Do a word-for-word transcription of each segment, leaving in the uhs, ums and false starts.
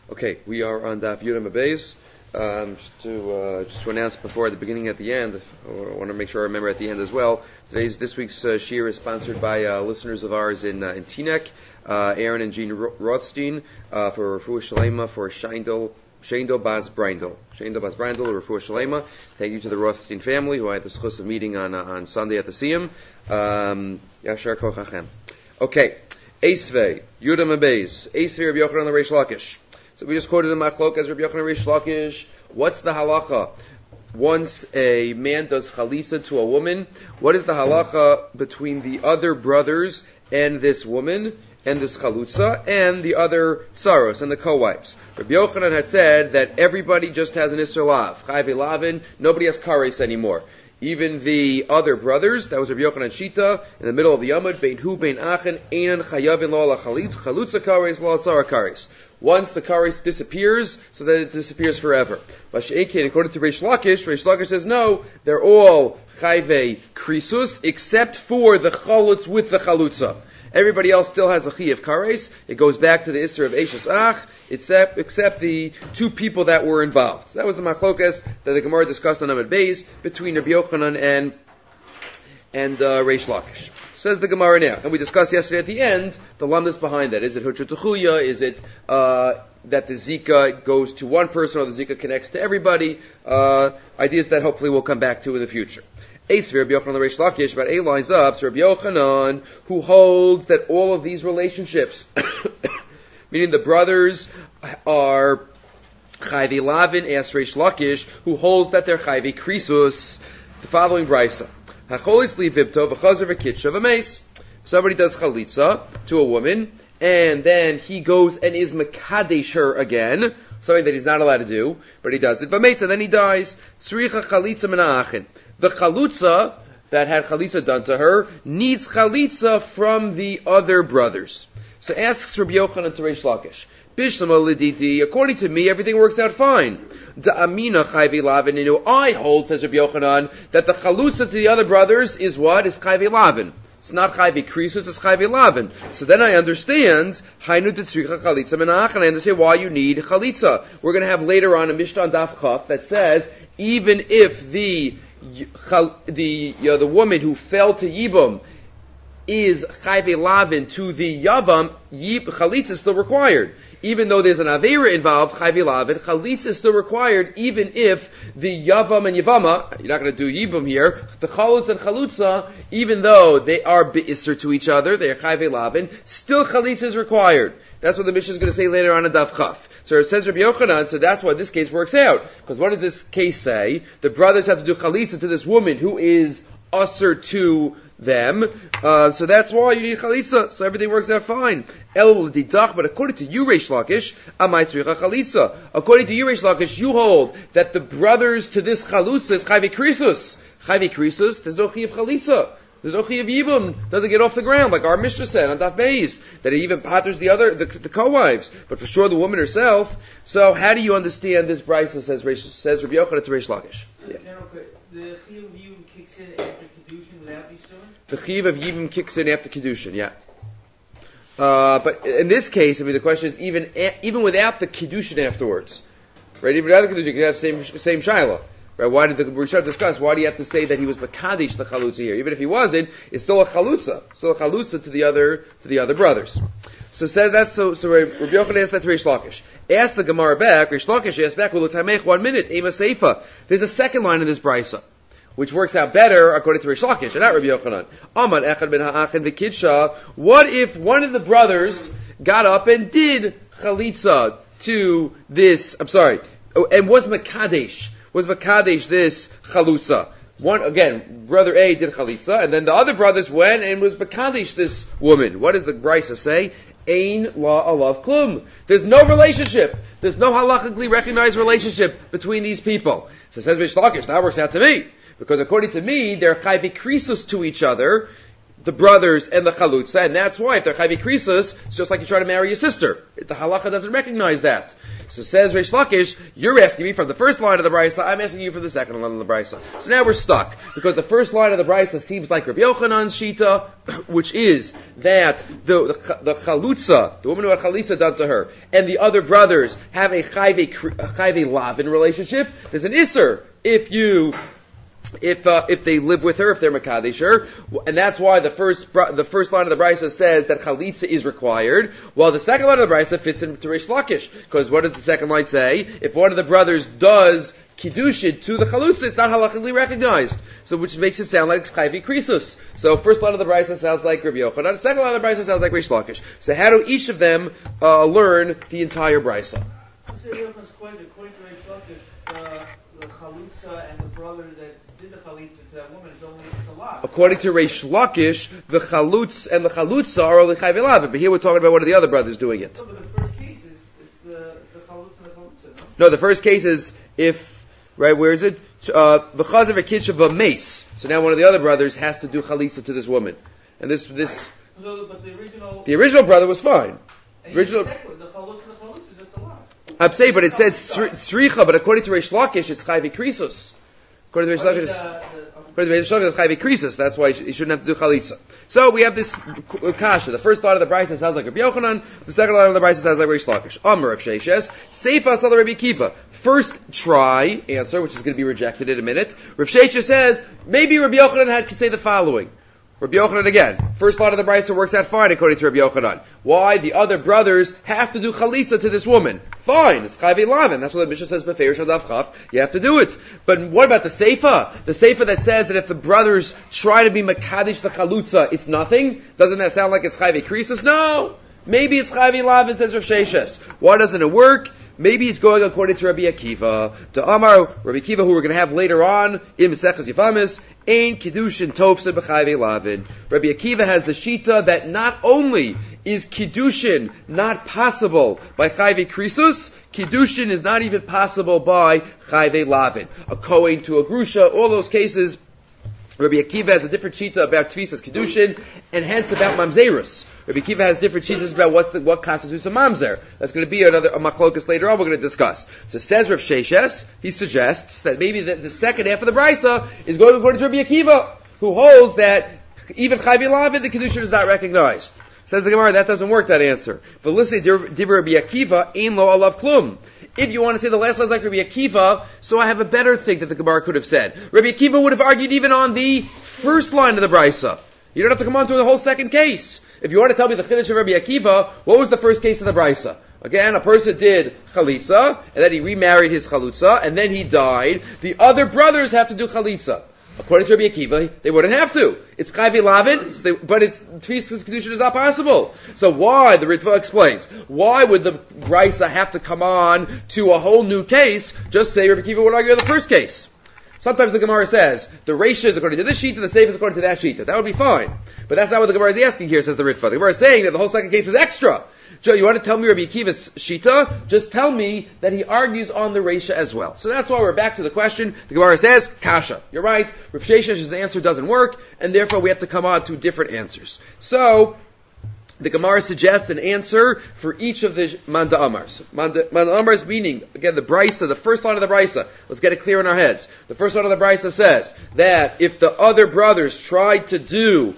Okay, we are on Daf Yudam Abayz. Um, just to uh, just to announce before at the beginning, at the end, I want to make sure I remember at the end as well. Today's this week's uh, shiur is sponsored by uh, listeners of ours in uh, in Teaneck, uh, Aaron and Jean Rothstein uh, for Refuah Shalema for Sheindel Sheindel Baz Brindel. Sheindel Baz Brindel, Refuah Shalema. Thank you to the Rothstein family who I had the schus of meeting on uh, on Sunday at the Siyum. Um, Yashar Kochachem. Okay, Eisvei Yudam Abayz. Eisvei Rabbi Yochanan Reish Lakish. So we just quoted in Machlok as Rabbi Yochanan Reish Lakish. What's the halacha? Once a man does chalitza to a woman, what is the halacha between the other brothers and this woman, and this chalutza, and the other tsaros, and the co-wives? Rabbi Yochanan had said that everybody just has an Isser Lav. Chayve Lavin, nobody has kares anymore. Even the other brothers, that was Rabbi Yochanan Shita, in the middle of the Yamud, Bein Hu, Bein Achen, Einan Chayavin Lo La Chalutza Kares, Lo Asara Kares. Once the kares disappears, so that it disappears forever. But according to Reish Lakish, Reish Lakish says no, they're all chayve krisus, except for the chalutz with the chalutza. Everybody else still has a chi of kares. It goes back to the Isser of Eishes Ach, except, except the two people that were involved. That was the machlokas that the Gemara discussed on Amud Beis between Rabbi Yochanan and and uh, Reish Lakish. Says the Gemara now, and we discussed yesterday at the end the lamdas behind that. Is it hutra techuya? Is it uh, that the zika goes to one person, or the zika connects to everybody? Uh, ideas that hopefully we'll come back to in the future. Eis Rabbi Yochanan Reish Lakish, about eight lines up. So Rabbi Yochanan, who holds that all of these relationships, meaning the brothers, are chayvi lavin, as Reish Lakish, who holds that they're chayvi krisus. The following brisa. Somebody does chalitza to a woman, and then he goes and is mekadesh her again, something that he's not allowed to do, but he does it. V'meisa, then he dies. The chalitza that had chalitza done to her needs chalitza from the other brothers. So asks Rabbi Yochanan to Reish Lakish. According to me, everything works out fine. I hold, says Rabbi Yochanan, that the chalutza to the other brothers is what? Is chayve lavin. It's not chayve krisus, it's chayve lavin. So then I understand, and I understand why you need chalitza. We're going to have later on a Mishnah on Daf Chaf that says, even if the the you know, the woman who fell to Yibum is chayve lavin to the yavam, chalitza is still required. Even though there's an aveira involved, chayve lavin, chalitza is still required, even if the yavam and yavama, you're not going to do yibum here, the chalutz and chalutza, even though they are be'isser to each other, they are chayve lavin, still chalitza is required. That's what the Mishnah is going to say later on in Daf Chaf. So it says Rabbi Yochanan, so that's why this case works out. Because what does this case say? The brothers have to do chalitza to this woman who is usser to them, uh, so that's why you need chalitza. So everything works out fine. El didach, but according to you, Reish Lakish, amay tzricha chalitza. According to you, Reish Lakish, you hold that the brothers to this chalutza is chayve krisus. Chayve krisus, there's no chi of chalitza. There's no chi of yibum. Doesn't get off the ground, like our Mishnah said on Daf Beis, that it even patters the other, the, the co-wives, but for sure the woman herself. So how do you understand this brisa? Says says Rabbi Yochanan to Reish Lakish. Yeah. The Chiv of Yibum kicks in after Kedushin without Yisur? The Chiv of Yibum kicks in after Kedushin, yeah. Uh, but in this case, I mean, the question is even even without the Kedushin afterwards, right? Even without the Kedushin, you can have same same shaila, right? Why did the we should discuss? Why do you have to say that he was mekadesh the chalutza here? Even if he wasn't, it's still a chalutza, still a chalutza to the other to the other brothers. So says that's so. So Rabbi Yochanan asked that to Reish Lakish. Ask the Gemara back. Reish Lakish asked back. Well, one minute. Ema seifa. There's a second line in this brisa, which works out better according to Reish Lakish and not Rabbi Yochanan. Amad echad ben ha'achin v'kidsha. What if one of the brothers got up and did chalitza to this? I'm sorry, and was mekadesh was mekadesh this chalutza. One again, brother A did chalitza, and then the other brothers went and was mekadesh this woman. What does the brisa say? Ein la alav klum. There's no relationship. There's no halachically recognized relationship between these people. So says Reish Lakish, that works out to me. Because according to me, they're chayve krisus to each other, the brothers and the chalutza, and that's why if they're chayvi krisus, it's just like you try to marry your sister. The halacha doesn't recognize that. So says Reish Lakish, you're asking me from the first line of the brisa, I'm asking you from the second line of the brisa. So now we're stuck, because the first line of the brisa seems like Rabbi Yochanan's shita, which is that the the, the chalutza, the woman who had chalitza done to her, and the other brothers have a chayve chayve lavin relationship. There's an isser if you If uh, if they live with her, if they're Makadesh her, and that's why the first the first line of the brisa says that chalitza is required, while the second line of the brisa fits into Reish Lakish, because what does the second line say? If one of the brothers does kiddushin to the chalutza, it's not halachically recognized, so which makes it sound like chayvi krisus. So first line of the brisa sounds like Rabbi Yochanan, the second line of the brisa sounds like Reish Lakish. So how do each of them uh, learn the entire brisa? According to Reish Lakish, uh, the chalutza and the brother that did the chalitza to that woman is only it's a lot. According to Reish Lakish, the chalutz and the chalutza are only chayve lavin, but here we're talking about one of the other brothers doing it. No, but the first case is it's the it's the chalutza and the chalutza. No, the first case is if right where is it? The chazav kitch of a mace. So now one of the other brothers has to do chalitza to this woman, and this this. So, but the original. The original brother was fine. And Original. The second, the chalutza and the chalutza is just a lot. I'm saying, but it says tzricha, but according to Reish Lakish, it's chayvi krisus. According to Reish Lakish, it's According to Reish Lakish, it's chayvi krisus. That's why you shouldn't have to do chalitza. So we have this kasha. The first line of the brisa sounds like Rabbi Yochanan. The second line of the brisa sounds like Reish Lakish. Amar of Sheishes. Seifa Sala Rabbi Kiva. First try answer, which is going to be rejected in a minute. Rav Sheishes says maybe Rabbi Yochanan had, could say the following. Rabbi Yochanan again. First line of the brisa works out fine according to Rabbi Yochanan. Why? The other brothers have to do chalitza to this woman. Fine. It's chayve lavin. That's what the Mishnah says, Befeir Shadaf Chaf. You have to do it. But what about the Seifa? The Seifa that says that if the brothers try to be Makadish the chalutza, it's nothing? Doesn't that sound like it's chayve krisus? No. Maybe it's chayve lavin, says Rav Sheishes. Why doesn't it work? Maybe he's going according to Rabbi Akiva. To Amar, Rabbi Akiva, who we're going to have later on in Maseches Yevamis, Ein Kiddushin Tofsa B'chayve Lavin. Rabbi Akiva has the shita that not only is Kiddushin not possible by Chayve Krisus, Kiddushin is not even possible by Chayve Lavin. A Kohen to a Grusha, all those cases, Rabbi Akiva has a different shita about Tvisas Kiddushin, and hence about Mamzerus. Rabbi Akiva has different shitas about what the, what constitutes a mamzer. That's going to be another a machlokas later on. We're going to discuss. So says Rav Sheishes, he suggests that maybe the, the second half of the brisa is going according to Rabbi Akiva, who holds that even chayve lavin the kedushin is not recognized. Says the Gemara, that doesn't work. That answer. Velisei divrei Rabbi Akiva ein lo alav klum. If you want to say the last line is like Rabbi Akiva, so I have a better thing that the Gemara could have said. Rabbi Akiva would have argued even on the first line of the brisa. You don't have to come on to the whole second case. If you want to tell me the chiddush of Rabbi Akiva, what was the first case of the brisa? Again, a person did chalitza, and then he remarried his chalutza, and then he died. The other brothers have to do chalitza. According to Rabbi Akiva, they wouldn't have to. It's chayve lavin, so they, but it's tvisas kedushin is not possible. So why, the Ritva explains, why would the brisa have to come on to a whole new case? Just say Rabbi Akiva would argue on the first case. Sometimes the Gemara says, the Reisha is according to this sheet, and the Seif is according to that sheet. That would be fine. But that's not what the Gemara is asking here, says the Ritva. The Gemara is saying that the whole second case is extra. Joe, you want to tell me Rabbi Akiva's shita? Just tell me that he argues on the Reisha as well. So that's why we're back to the question. The Gemara says, Kasha. You're right. Rav Sheishesh's answer doesn't work, and therefore we have to come on to different answers. So, the Gemara suggests an answer for each of the Manda Amars. Manda, Manda Amars meaning, again, the Brisa, the first line of the Brisa. Let's get it clear in our heads. The first line of the Brisa says that if the other brothers tried to do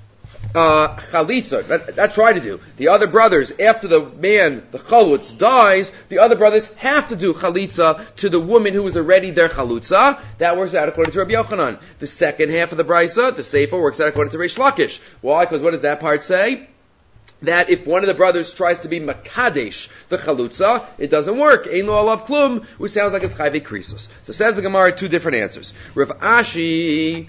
uh, chalitza, not, not try to do, the other brothers, after the man, the chalutz, dies, the other brothers have to do chalitza to the woman who was already their chalutza. That works out according to Rabbi Yochanan. The second half of the Brisa, the Sefer, works out according to Reish Lakish. Why? Because what does that part say? That if one of the brothers tries to be makadesh the chalutza, it doesn't work. Ein lo alav klum, which sounds like it's chayve krisus. So says the Gemara, two different answers. Rav Ashi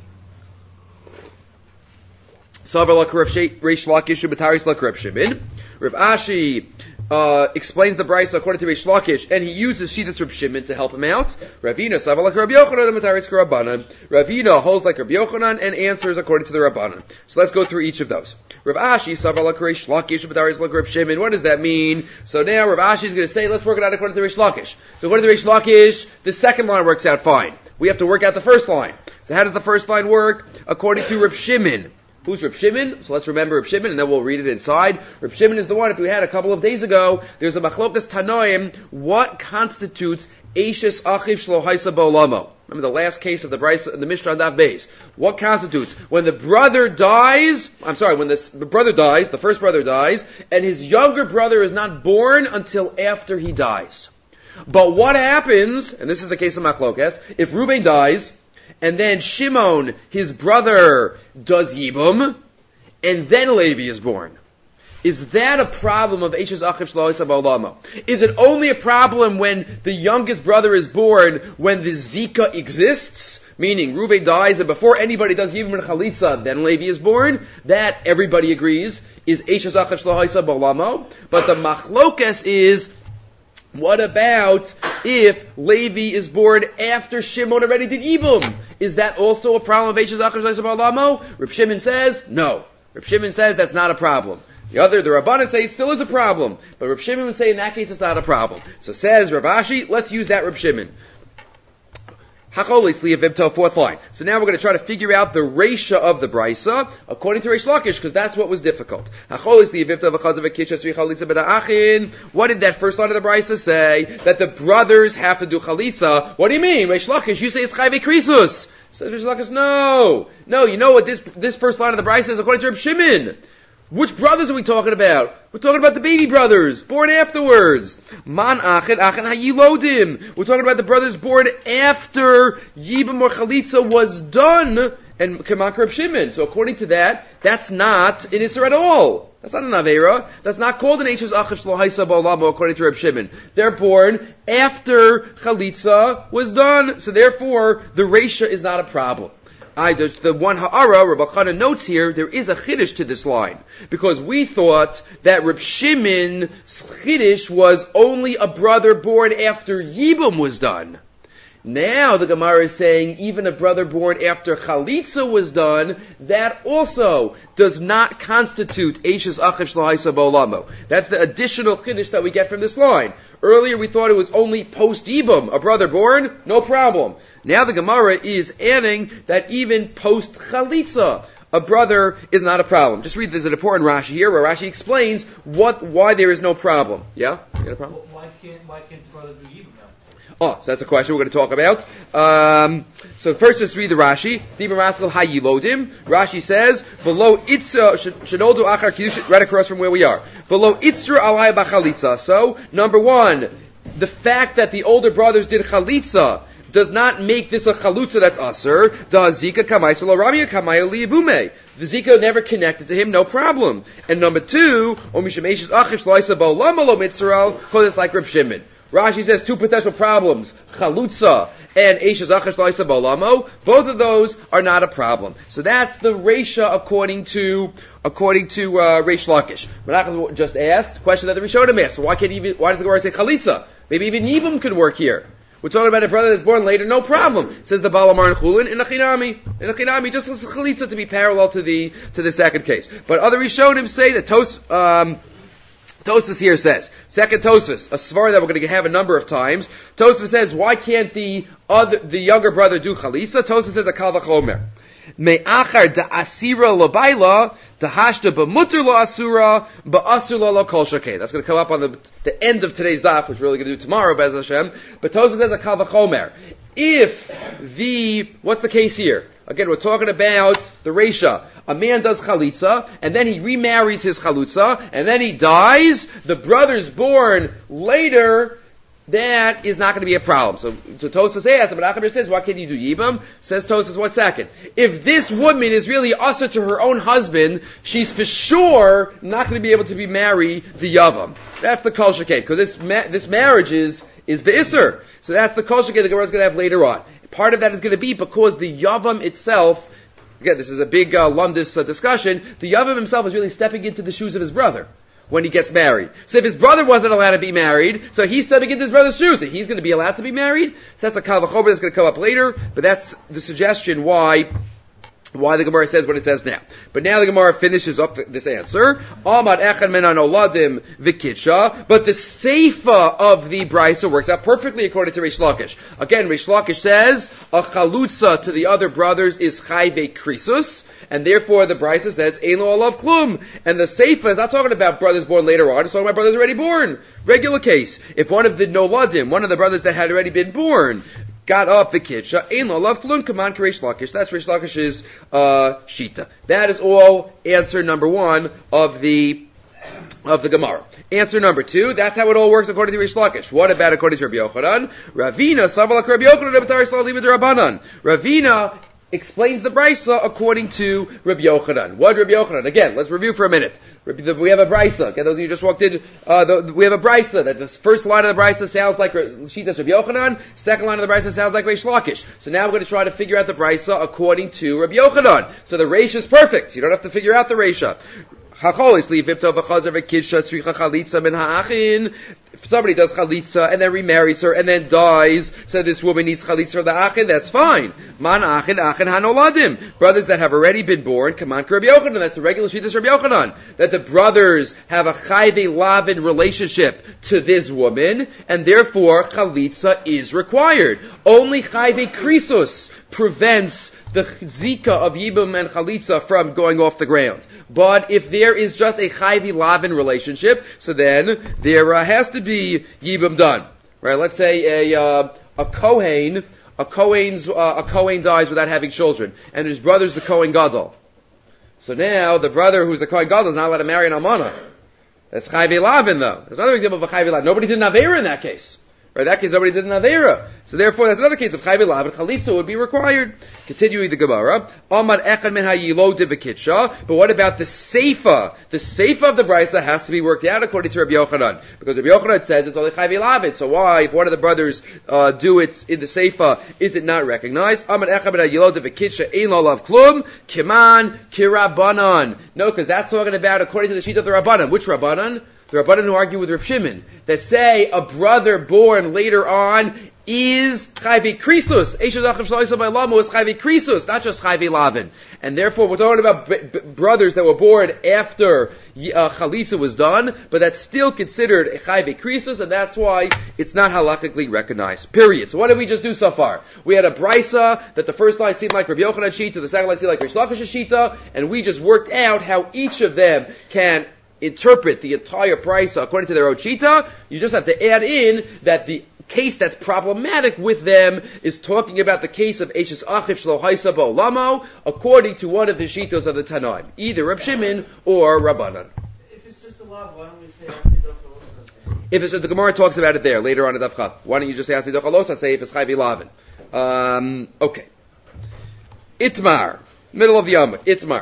savar like Rav Reish Lakish b'taris like Rav Shimon. Rav Ashi uh, explains the brisa according to Reish Lakish, and he uses Shitas Rav Shimon to help him out. Ravina savar like Rav Yochanan and b'taris Rabbanan. Ravina holds like Rav Yochanan and answers according to the Rabbanan. So let's go through each of those. Rav Ashi savar like Reish Lakish b'taris like Rav Shimon. What does that mean? So now Rav Ashi is going to say, let's work it out according to Reish Lakish. So according to Reish Lakish, the second line works out fine. We have to work out the first line. So how does the first line work? According to Rav Shimon, Who's Reb Shimon? So let's remember Reb Shimon, and then we'll read it inside. Reb Shimon is the one, if we had a couple of days ago, there's a machlokas tanoim, what constitutes Eishes Achiv Shlo Haisa Ba'olamo? Remember the last case of the Brisa, the Mishnah on Daf Beis. What constitutes? When the brother dies, I'm sorry, when this, the brother dies, the first brother dies, and his younger brother is not born until after he dies. But what happens, and this is the case of Machlokas, if Reuben dies, and then Shimon, his brother, does Yibum, and then Levi is born. Is that a problem of Eishes Achiv Shlo Haisa Ba'olamo? Is it only a problem when the youngest brother is born, when the Zika exists? Meaning, Reuben dies, and before anybody does Yibum and Chalitza, then Levi is born? That, everybody agrees, is Eishes Achiv Shlo Haisa Ba'olamo. But the Machlokas is, what about if Levi is born after Shimon already did Yibum? Is that also a problem of Eishes Achiv Shlo Haisa Ba'olamo? Reb Shimon says, no. Reb Shimon says that's not a problem. The other, the Rabbanan say it still is a problem. But Reb Shimon would say in that case it's not a problem. So says Rav Ashi, let's use that Reb Shimon. Hacholis liyavibto, fourth line. So now we're going to try to figure out the Reisha of the Brisa according to Reish Lakish, because that's what was difficult. Hacholis liyavibto v'chazav v'kitcha svi chalitza b'da'achin. What did that first line of the Brisa say? That the brothers have to do chalitza. What do you mean? Reish Lakish, you say it's chayve krisus. Says Reish Lakish, no. No, you know what this, this first line of the Brisa is according to Reb Shimon. Which brothers are we talking about? We're talking about the baby brothers, born afterwards. Man achet achet hayilodim. We're talking about the brothers born after Yibam or Chalitza was done, and Kemak Reb Shimon. So according to that, that's not an Isser at all. That's not an Aveira. That's not called an Eishes Achiv Shlo Haisa Ba'olamo according to Reb Shimon. They're born after Chalitza was done. So therefore, the Reisha is not a problem. I, the one ha'ara, Rabbi Chana notes here, there is a chiddush to this line. Because we thought that Reb Shimon's chiddush was only a brother born after Yibum was done. Now the Gemara is saying even a brother born after Chalitza was done, that also does not constitute Eishes Achiv Shlo Haisa Ba'olamo. That's the additional chiddush that we get from this line. Earlier we thought it was only post Yibum, a brother born, no problem. Now the Gemara is adding that even post Chalitza, a brother is not a problem. Just read, there's an important Rashi here where Rashi explains what, why there is no problem. Yeah? You got a problem? Well, why can't, why can't the brother do Yibum now? Oh, so that's a question we're going to talk about. Um, so first let's read the Rashi. Dibam Raskel Hayilodim. Rashi says, V'lo itzra, shenoldu achar kiddush, right across from where we are. V'lo itzra alai b'chalitza. So, number one, the fact that the older brothers did chalitza does not make this a chalutza that's aser. Da zika kamay solo ramya kamay liyabume. The zika never connected to him, no problem. And number two, omishameshes achish loisa ba'olam lo mitzral, because it's like Reb Shimon. Rashi says two potential problems, chalutza and eishes achish loisa ba'olamo. Both of those are not a problem. So that's the Reisha according to according to uh, Reish Lakish. Menachem just asked, question that the Rishonim asked. So why can't even? Why does the Gemara say chalitza? Maybe even Yibum could work here. We're talking about a brother that's born later, no problem. Says the Baal Amar and Chulin in a Chinami. In a Chinami, just listen to Chalitza to be parallel to the to the second case. But other Rishonim say that Tos um, Tosfos here says, second Tosfos, a svar that we're going to have a number of times. Tosfos says, why can't the other the younger brother do Chalitza? Tosfos says a Kal V'chomer. Me'achar da asira l'bayla, da hashta b'mutter lo asura, ba'asur lo kol shakeh. That's going to come up on the, the end of today's daf, which we're really going to do tomorrow, Be'ez Hashem. But Tosfos says a Kal V'chomer. If the, what's the case here? Again, we're talking about the Reisha. A man does chalitza, and then he remarries his chalitza, and then he dies. The brother's born later. That is not going to be a problem. So, so Tosfos asks, but Achaber says, why can't you do Yibam? Says Tosfos, one second. If this woman is really usher to her own husband, she's for sure not going to be able to be married the Yavam. So that's the Kol Shekeh, because this ma- this marriage is is Be'isr. So that's the Kol Shekeh the Gemara is going to have later on. Part of that is going to be because the Yavam itself, again, this is a big uh, Lumdis uh, discussion, the Yavam himself is really stepping into the shoes of his brother when he gets married. So if his brother wasn't allowed to be married, so he's stepping into his brother's shoes, and he's going to be allowed to be married. So that's a Kal V'chomer that's going to come up later, but that's the suggestion why why the Gemara says what it says now. But now the Gemara finishes up this answer. Amad echad menan oladim v'kitsha. But the seifa of the brisa works out perfectly according to Reish Lakish. Again, Reish Lakish says a chalutza to the other brothers is chayve krisus, and therefore the brisa says ein lo alav klum. And the seifa is not talking about brothers born later on. It's talking about brothers already born. Regular case. If one of the noladim, one of the brothers that had already been born, got up the kitsha, ein lo alav klum, come on, Reish Lakish. That's Reish Lakish's uh, shita. That is all answer number one of the of the Gemara. Answer number two, that's how it all works according to Reish Lakish. What about according to Rabbi Yochanan? Ravina, savalak Rabbi Yochanan, Rabbi Rabbanan. Ravina explains the brisa according to Rabbi Yochanan. What Rabbi Yochanan? Again, let's review for a minute. We have a brisa. Okay, those of you who just walked in, uh, the, we have a brisa that the first line of the brisa sounds like Shitas Rabbi Yochanan. Second line of the brisa sounds like Reish Lakish. So now we're going to try to figure out the brisa according to Rabbi Yochanan. So the reisha is perfect. You don't have to figure out the reisha. If somebody does chalitza and then remarries her and then dies, so this woman needs chalitza for the achin, that's fine. Man achin, achin hanoladim. Brothers that have already been born, come on, Rabbi Yochanan. That's the regular shittas Rabbi Yochanan. That the brothers have a chayve lavin relationship to this woman, and therefore chalitza is required. Only chayve krisus prevents the zika of yibum and chalitza from going off the ground. But if there is just a chayvi lavin relationship, so then there uh, has to be yibum done. Right? Let's say a uh, a kohen, a kohen's uh, a kohen dies without having children, and his brother's the kohen gadol. So now the brother who's the kohen gadol is not allowed to marry an almana. That's chayvi lavin, though. There's another example of a chayvi lavin. Nobody did an avera in that case. Right, in that case, nobody did an avera. So therefore, that's another case of chayve lav and chalitza would be required. Continuing the Gemara, Amad echad min hayilo divakitsha. But what about the seifa? The seifa of the brisa has to be worked out according to Rabbi Yochanan, because Rabbi Yochanan says it's only chayve lav. So why, if one of the brothers uh, do it in the seifa, is it not recognized? Amad echad min hayilo divakitsha ein lo lav klum kiman kirabanan. No, because that's talking about according to the sheet of the Rabbanan. Which Rabbanan? The Rabbanan who argue with Reb Shimon, that say a brother born later on is chayve krisus. Eishes achav shloisa b'lamu is chayve krisus, not just chayve lavin. And therefore, we're talking about b- b- brothers that were born after uh, chalitza was done, but that's still considered a chayve krisus, and that's why it's not halachically recognized. Period. So what did we just do so far? We had a brisa that the first line seemed like Rabbi Yochanan shita, the second line seemed like Reish Lakish shita, and we just worked out how each of them can interpret the entire brisa according to their own shita. You just have to add in that the case that's problematic with them is talking about the case of Eishes Achiv Shlo Haisa Ba'olamo, according to one of the shitos of the Tanaim, either Reb Shimon or Rabbanan. If it's just a lav, why don't we say Asi Dochalosa? If it's the Gemara talks about it there later on in Daf Chaf. Why don't you just say Asi Dochalosa? Say if it's Chayvi Lavin. Um, okay. Itmar, middle of the Yom. Itmar.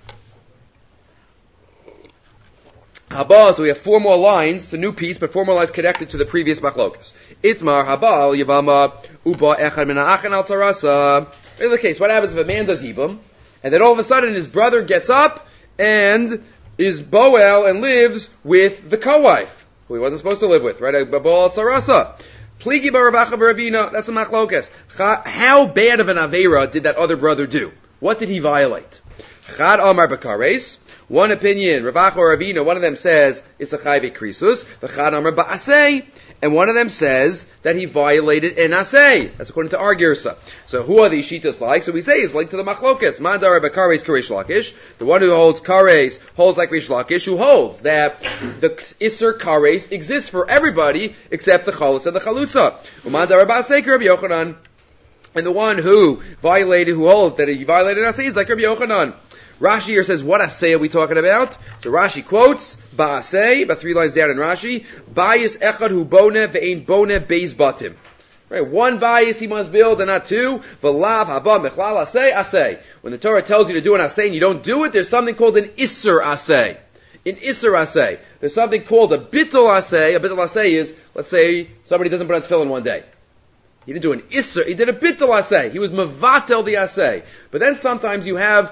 Haba, so we have four more lines. It's a new piece, but four more lines connected to the previous machlokas. Itmar, Habal, Yavama, Uba, Echad, Mina, Achan, Al Sarasa. In the case, what happens if a man does Yibam, and then all of a sudden his brother gets up and is Boel and lives with the co-wife, who he wasn't supposed to live with, right? Boel Al Sarasa. Pligi Baravacha Baravina, that's a machlokas. How bad of an Avera did that other brother do? What did he violate? Chad Amar Bakares. One opinion, Ravacha or Ravina, one of them says it's a chayve krisus, v'chad amar ba'aseh, and one of them says that he violated an aseh. That's according to our girsa. So who are these shitas like? So we say it's linked to the machlokas. Mandar b'kares k'reish lakish. The one who holds kares holds like Reish Lakish, who holds that the iser kares exists for everybody except the chalutz and the chalutza. Mandar ba'aseh k'Rabbi Yochanan. And the one who violated, who holds that he violated an aseh is like Rabbi Yochanan. Rashi here says, what asay are we talking about? So Rashi quotes, ba'asay, about three lines down in Rashi, bayis echad hu boneh ve'ein boneh beis batim. Right, one bayis he must build and not two. V'lav haba mechlal asay, asay. When the Torah tells you to do an asay and you don't do it, there's something called an isser asay. An isser asay. There's something called a bittul asay. A bittul asay is, let's say, somebody doesn't put on tefillin one day. He didn't do an isser, he did a bittul asay. He was mevatel the asay. But then sometimes you have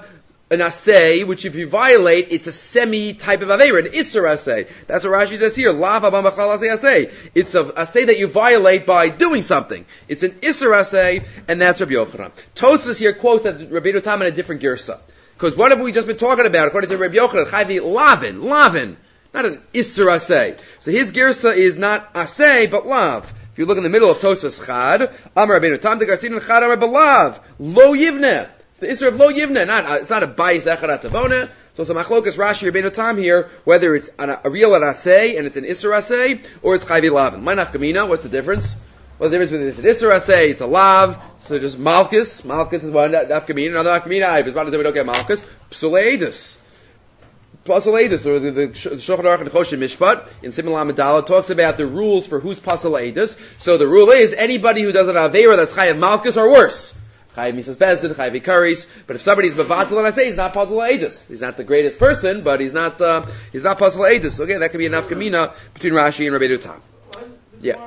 an asay, which if you violate, it's a semi-type of aveira, an isser asay. That's what Rashi says here. Lava b'machal asay asay. It's a asay that you violate by doing something. It's an isser asay, and that's Rabbi Yochanan. Tosfos here quotes that Rabbeinu Tam in a different girsa. Because what have we just been talking about? According to Rabbi Yochanan, chayvi lavin, lavin, not an isser asay. So his girsa is not asay, but lav. If you look in the middle of Tosfos Chad, Amar Rabbeinu Tam de Garsin Chad Amar Belav, lo yivne. It's the Isra of lo yivne, not, uh, it's not a bayis echad atavona. So it's a machlokas Rashi Rabbeinu Tam here, whether it's an, a real asay and it's an Isra asay, or it's chayvi lavin. My nafkamina, what's the difference? Well, the difference between it's an Isra asay, it's a lav, so just malchus. Malchus is one nafkamina, another nafkamina, I was about to say we don't get malchus. Psuleidus. Pasuleidus, the, the, the Shulchan Aruch and Choshen Mishpat, in Simon Lamadala, talks about the rules for who's Pasuleidus. So the rule is, anybody who does an Aveira that's Chayav Malchus or worse. Chayav Misas Bezdin, Chayav Ikaris. But if somebody's Bavatal, and I say he's not Pasuleidus. He's not the greatest person, but he's not, uh, he's not Pasuleidus. Okay, that could be enough kamina between Rashi and Rabbeinu Tam. Yeah.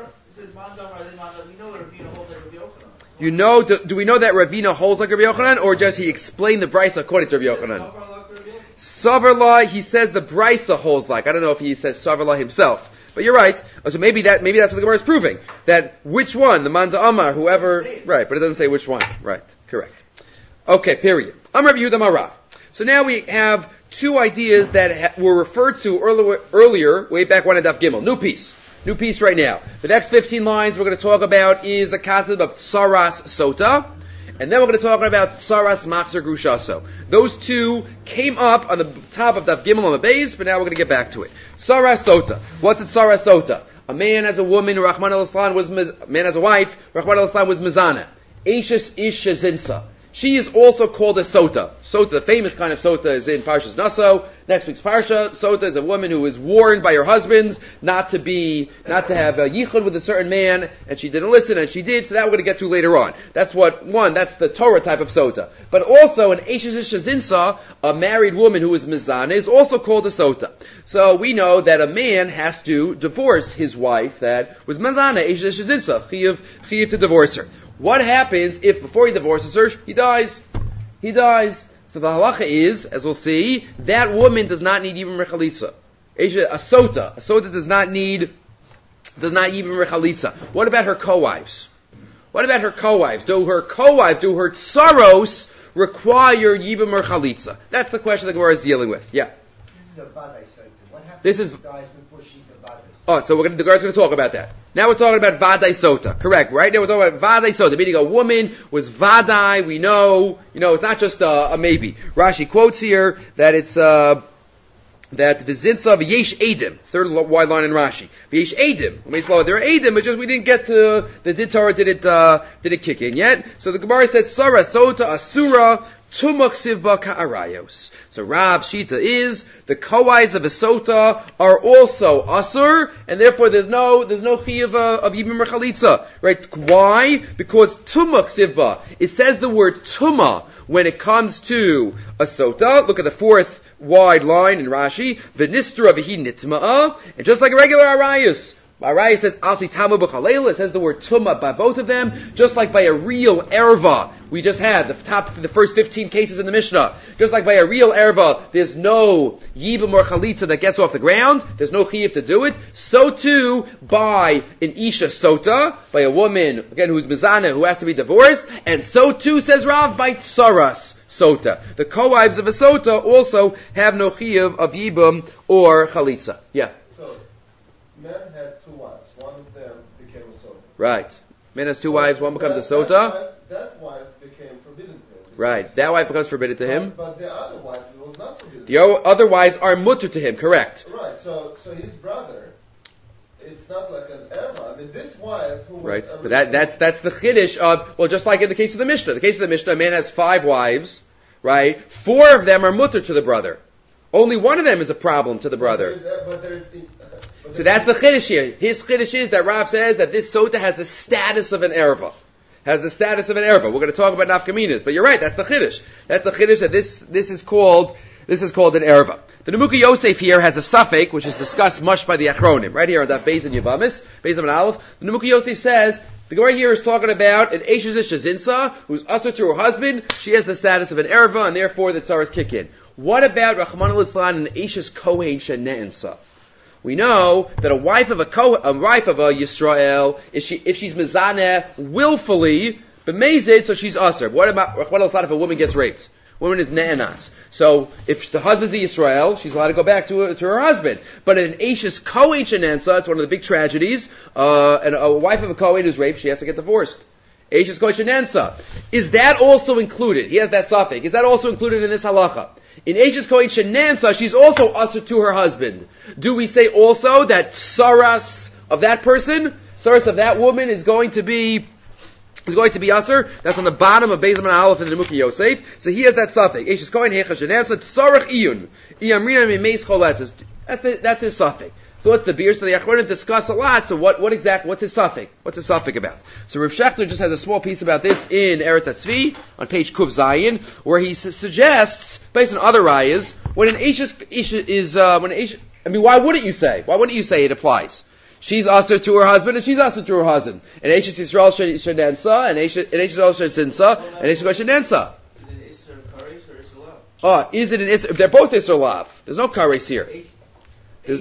You know, do, do we know that Ravina holds like Rabbi Yochanan, or does he explain the Brisa according to Rabbi Yochanan? Savarla, he says the Brisa holds like. I don't know if he says Savarla himself. But you're right. So maybe that, maybe that's what the Gemara is proving. That which one, the Manda Amar, whoever, right, but it doesn't say which one. Right, correct. Okay, period. Amar Yehuda Marav. So now we have two ideas that ha- were referred to earlier, earlier, way back when at Daf Gimel. New piece. New piece right now. The next fifteen lines we're going to talk about is the concept of Tsaras Sota. And then we're going to talk about Tsaras Machzer Grushaso. Those two came up on the top of Daf Gimel on the base, but now we're going to get back to it. Tsaras Sota. What's a Tsaras Sota? A man has a woman, Rahman al-Islam was, a man has a wife, Rahman al-Islam was Mizana. Eishes Ish Zinsa. She is also called a Sota. Sota, the famous kind of Sota, is in Parshas Naso. Next week's Parsha, Sota is a woman who is warned by her husband not to be, not to have a yichud with a certain man, and she didn't listen, and she did, so that we're going to get to later on. That's what, one, that's the Torah type of Sota. But also, an Eishes Ish Zinsa, a married woman who is Mizana, is also called a Sota. So we know that a man has to divorce his wife that was Mizana, Eishes Ish Zinsa, Chiyav, Chiyav to divorce her. What happens if before he divorces her, he dies? He dies. So the halacha is, as we'll see, that woman does not need even rechalitza. A sota. A sota does not need, does not even rechalitza. What about her co-wives? What about her co-wives? Do her co-wives, do her tsaros require yibum rechalitza? That's the question the Gemara is dealing with. Yeah. This is a vadai sota. What happens this is, if she dies before she's a vadai? Oh, so we're going to, the Gemara is going to talk about that. Now we're talking about Vadai Sota. Correct. Right now we're talking about Vadai Sota. Meaning a woman was Vadai. We know, you know, it's not just a, a maybe. Rashi quotes here that it's, uh, that V'zinsa v'yesh edim. Third wide line in Rashi. V'yesh edim. Well, there are edim, but just we didn't get to, the Did Torah didn't, uh, didn't kick in yet. So the Gemara says, Sarah Sota Asura Tumuk Sivba Ka'arayos. So Rav Shita is, the co-wives of a Sota are also Asur, and therefore there's no, there's no Chiyav uh, of Yibim Rechalitza. Right? Why? Because Tumuk Sivba. It says the word Tuma when it comes to a Sota. Look at the fourth wide line in Rashi. V'nistra v'hi nitma'a. And just like a regular Arayos, Arayos says Alti Tamu b'Chalel. It says the word Tuma by both of them. Just like by a real Erva. We just had the top, the first fifteen cases in the Mishnah. Just like by a real erva, there's no yibum or chalitza that gets off the ground. There's no chiyuv to do it. So too, by an isha sota, by a woman, again, who's mizana, who has to be divorced. And so too, says Rav, by tsaras sota. The co-wives of a sota also have no chiyuv of yibum or chalitza. Yeah. So, men had two wives. One of them became a sota. Right. Man has two wives, one becomes that, a sota. That wife, that wife became forbidden to him. Right. That wife becomes forbidden to him. But, but the other wife was not forbidden. The o- other wives are mutter to him, correct. Right. So so his brother, it's not like an erva. I mean, this wife who was right. But that that's that's the chiddush of, well, just like in the case of the Mishnah. The case of the Mishnah, a man has five wives, right? Four of them are mutter to the brother. Only one of them is a problem to the brother. But there's, but there's the, but so that's the chiddush here. His chiddush is that Rav says that this sota has the status of an erva. Has the status of an erva. We're going to talk about nafkaminas, but you're right. That's the chiddush. That's the chiddush that this this is called this is called an erva. The Nemuka Yosef here has a suffix which is discussed much by the Achronim. Right here on that Beis and Yavamis, Beis and Aleph. The Nemuka Yosef says The Gemara here is talking about an Eishes Shazinsa who's usher to her husband. She has the status of an erva, and therefore the tzaras kick in. What about Rachmana litzlan and Eishes Kohen Shenensa? We know that a wife of a Kohen, a wife of a Yisrael, if she if she's mezaneh willfully, b'mezid, so she's usher. What about Rachmana litzlan if a woman gets raped? Woman is ne'enas. So if the husband's a Yisrael, she's allowed to go back to, to her husband. But in an Eishes Kohen Shenensa, it's one of the big tragedies, uh, and a wife of a Kohen who's raped, she has to get divorced. Eishes Kohen Shenensa. Is that also included? He has that suffix. Is that also included in this halacha? In Eishes Kohen Shenensa, she's also usher to her husband. Do we say also that saras of that person, saras of that woman is going to be is going to be Aser? That's on the bottom of Beis Amana Aleph in the Nemuki Yosef. So he has that suffix. Eishes Kohen Hecha Shenensa Tzarech Iyun Iyamrina Mimeis Choletzes. That's his suffix. So what's the beer? So the Achronim discuss a lot. So what, what exactly, what's his suffix? What's his suffix about? So Rav Shechter just has a small piece about this in Eretz HaTzvi, on page Kuv Zayin, where he su- suggests, based on other rayas, when an Eishes is, uh, when an Eishes, I mean, why wouldn't you say? Why wouldn't you say it applies? She's usher to her husband, and she's usher to her husband. And Eishes Yisrael Shenensa, and Eishes Yisrael Shenensa, and Eishes Shenensa. Is it Isser Kares or Isser Lav? Oh, is it an Isser? They're both Isser Lav. There's no Kares here. Eishes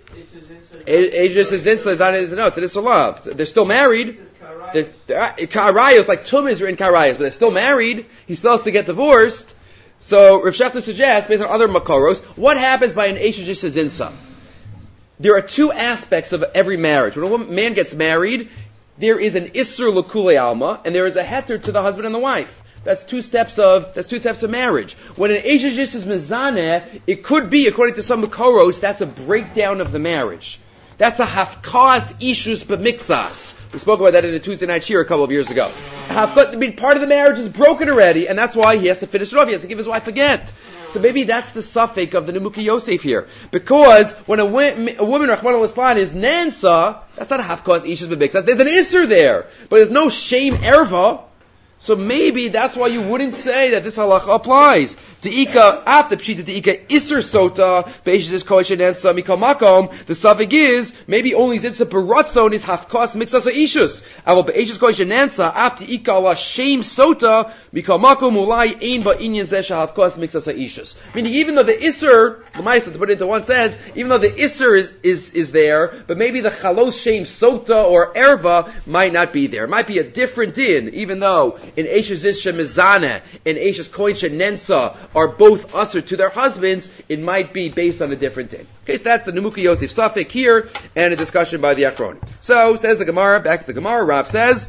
Eishes Zinsa is not, no, it's an Isser Lav. They're still married. There's, Karayos, like Tumas are in Karayos, but they're still married. He still has to get divorced. So Rav Shechter suggests, based on other Makoros, what happens by an Eishes Zinsa? There are two aspects of every marriage. When a woman, man gets married, there is an Isser L'Kulei Alma, and there is a Heter to the husband and the wife. That's two steps of, that's two steps of marriage. When an Eishes is Mezaneh, it could be, according to some Makoros, that's a breakdown of the marriage. That's a hafkas ishus b'mixas. We spoke about that in a Tuesday night shir a couple of years ago. Hafkas, I mean, part of the marriage is broken already, and that's why he has to finish it off. He has to give his wife a get. So maybe that's the suffix of the Nemuki Yosef here. Because when a, wi- a woman, Rachmana litzlan, is nansa, that's not a hafkas ishus b'mixas. There's an isser there, but there's no shame erva. So maybe that's why you wouldn't say that this halacha applies. De'ika, after pshita de'ika iser sota, be'eshes kohen shenensa mikal makom, the suffix is, maybe only zitza beratzon is hafkas mixas ha'ishus. Aval be'eshes kohen shenensa, after ika ala shem sota, mikal makom ulai ein ba'inyan zesha hafkas mixas ha'ishus. Meaning even though the iser, l'maisa, to put it into one sense, even though the iser is, is, is there, but maybe the chalos shem sota or erva might not be there. It might be a different din, even though in Eishes Isha Mizaneh and Eishes Kohen Shenensa are both usher to their husbands, it might be based on a different din. Okay, so that's the Nemuki Yosef suffix here, and a discussion by the Achronim. So, says the Gemara, back to the Gemara, Rav says,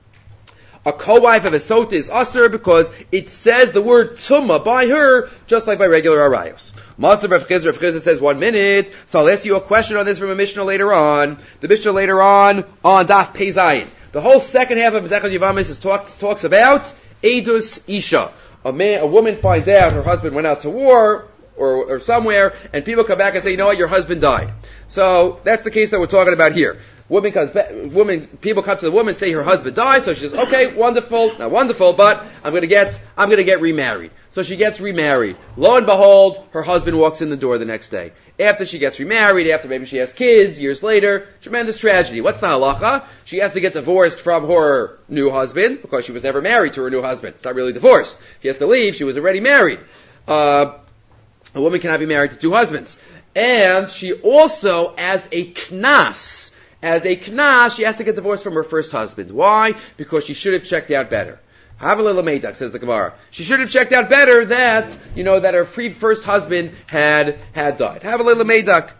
a co-wife of a sota is usher because it says the word tumma by her, just like by regular arayos. Matzah Rav Chizr, Rav Chizr says one minute, so I'll ask you a question on this from a Mishnah later on. The Mishnah later on, on Daf Pei Zayin. The whole second half of Masechet Yevamos is talk, talks about Edus Isha. A man, a woman finds out her husband went out to war or, or somewhere, and people come back and say, you know what, your husband died. So that's the case that we're talking about here. Woman comes back, woman, people come to the woman and say her husband died, so she says, okay, wonderful, not wonderful, but I'm gonna get, I'm gonna get remarried. So she gets remarried. Lo and behold, her husband walks in the door the next day. After she gets remarried, after maybe she has kids, years later, tremendous tragedy. What's the halacha? She has to get divorced from her new husband, because she was never married to her new husband. It's not really divorce. She has to leave, she was already married. Uh, a woman cannot be married to two husbands. And she also, as a knas, as a knas, she has to get divorced from her first husband. Why? Because she should have checked out better. Havalila Meidak, says the Gemara. She should have checked out better that, you know, that her free first husband had, had died. Havalila Meidak.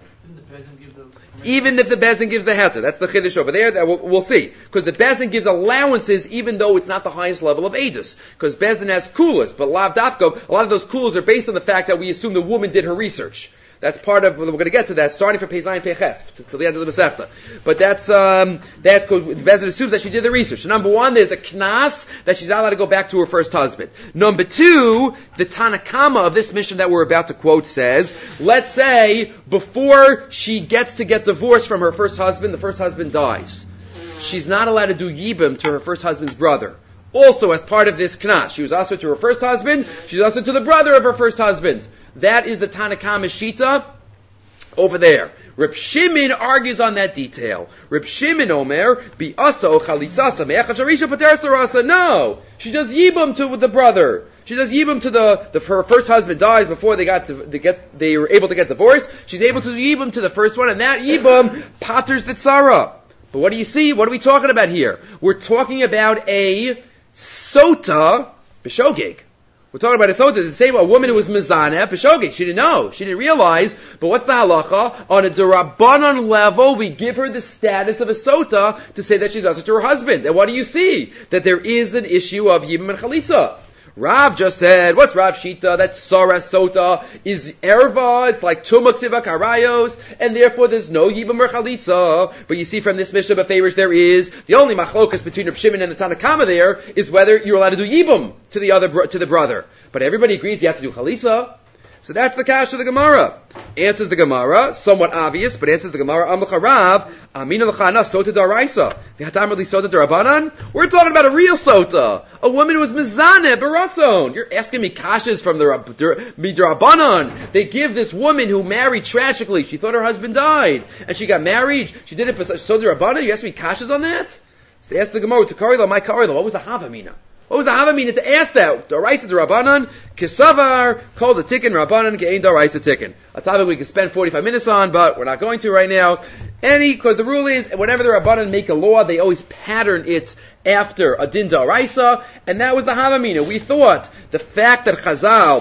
Even if the Bezin gives the heter. That's the chiddush over there. That we'll, we'll see. Because the Bezin gives allowances even though it's not the highest level of Edus. Because Bezin has kulas, but Lav Dafko, a lot of those kulas are based on the fact that we assume the woman did her research. That's part of, we're going to get to that, starting from Pei Zayin Pei Ches, till the end of the Masechta. But that's, um, that's, Bezin assumes that she did the research. So number one, there's a knas, that she's not allowed to go back to her first husband. Number two, the Tanakama of this mission that we're about to quote says, let's say, before she gets to get divorced from her first husband, the first husband dies. She's not allowed to do yibum to her first husband's brother. Also, as part of this knas, she was also to her first husband, she's also to the brother of her first husband. That is the Tanakama Shita over there. Reb Shimon argues on that detail. Reb Shimon Omer, bi'asa o chalitzasa me'echav sharisha pater sarasa. No, she does yibum to the brother. She does yibum to the, the her first husband dies before they got to, they get they were able to get divorced. She's able to do yibum to the first one, and that yibum paters the tzara. But what do you see? What are we talking about here? We're talking about a sota b'shogeg. We're talking about a sota, the same a woman who was mizaneh b'shogeg. She didn't know, she didn't realize. But what's the halacha? On a derabanan level, we give her the status of a sota to say that she's also to her husband. And what do you see? That there is an issue of yibum and chalitza. Rav just said, what's Rav Shita? That Sarah Sota is erva, it's like Tumuk Siva Karayos, and therefore there's no Yibam or Chalitza. But you see from this Mishnah B'Favors there is, the only machlokas between Reb Shimon and the Tanakama there is whether you're allowed to do Yibam to the other, bro- to the brother. But everybody agrees you have to do Chalitza. So that's the kash of the Gemara. Answers the Gemara, somewhat obvious, but answers the Gemara, Am l'charav, amina l'chana sota daraisa, v'hatam li sota darabanan. We're talking about a real sota, a woman who was mizaneh baratzon. You're asking me kashas from the midrabanan. They give this woman who married tragically. She thought her husband died, and she got married. She did it for sota darabanan. You ask me kashas on that? So they asked the Gemara, to karila, my karila. What was the havamina? What was the havamina to ask that? Daraisa Rabbanan, Kisavar, called the tikkun Rabbanan, Ge'ein Daraisa tikkun. A topic we could spend forty-five minutes on, but we're not going to right now. Any, because the rule is, whenever the Rabbanan make a law, they always pattern it after a din Daraisa, and that was the havamina. We thought the fact that Chazal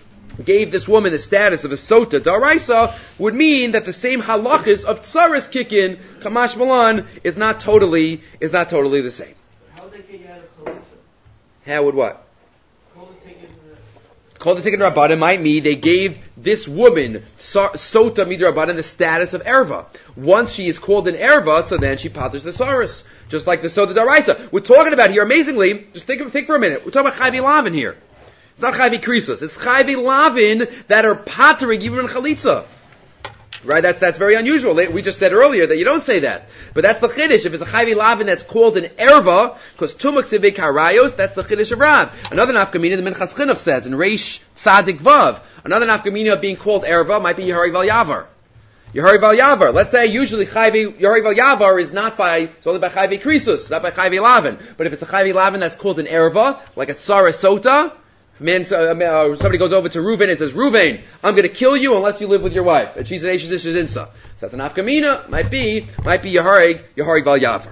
gave this woman the status of a sota daraisa would mean that the same halachas of tsaris kick in, Kamash Malan, is not totally, is not totally the same. How would they get you out of chalitza? How would what? Call the ticket. Called the tikkun Rabbanan might mean they gave this woman, Sota Midrabanan, the status of Erva. Once she is called an Erva, so then she patters the Saris. Just like the Sota Daraisa. We're talking about here, amazingly, just think, think for a minute, we're talking about Chayvi Lavin here. It's not Chayvi Krisos, it's Chayvi Lavin that are pattering even in Chalitza. Right? That's, that's very unusual. We just said earlier that you don't say that. But that's the Chiddush. If it's a Chayvi Lavin that's called an Erva, because Tumuk Sivik Harayos, that's the Chiddush of Rav. Another Nafkamina, the Minchas Chinuch says, in Reish Tzadik Vav, another Nafkamina of being called Erva might be Yehari Val Yavar. Yehari Val Yavar. Let's say usually Chayvi, Yehari Val Yavar is not by, it's only by Chayvi Krisus, not by Chayvi Lavin. But if it's a Chayvi Lavin that's called an Erva, like a Tsara Sota, Man, uh, somebody goes over to Reuven and says, Reuven, I'm going to kill you unless you live with your wife. And she's an Ashes Ishes Insa. So that's an Afkamina. Might be, might be Yaharig, Yaharig Val Yavar.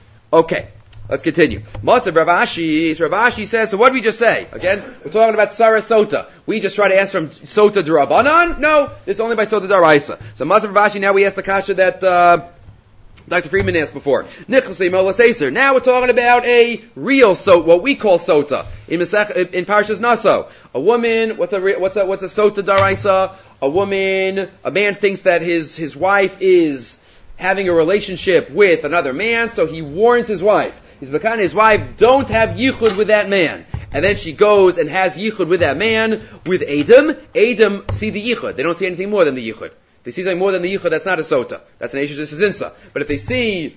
Okay, let's continue. Matzav Rav Ashi, Rav Ashi says, so what did we just say? Again, we're talking about Sarah Sota. We just try to answer from Sota D'Rabbanan? No, it's only by Sota D'Araisa. So Matzav Rav Ashi, now we ask the kasha that, uh, Doctor Friedman asked before. Now we're talking about a real sota, what we call sota in Mesech, in Parshas Naso. A woman, what's a what's a what's a sota daraisa? A woman, a man thinks that his his wife is having a relationship with another man, so he warns his wife. He's Mekan his wife, don't have yichud with that man. And then she goes and has yichud with that man with Edom. Edom see the yichud. They don't see anything more than the yichud. They see something more than the yichud, that's not a sota. That's an Ashes Insa. But if they see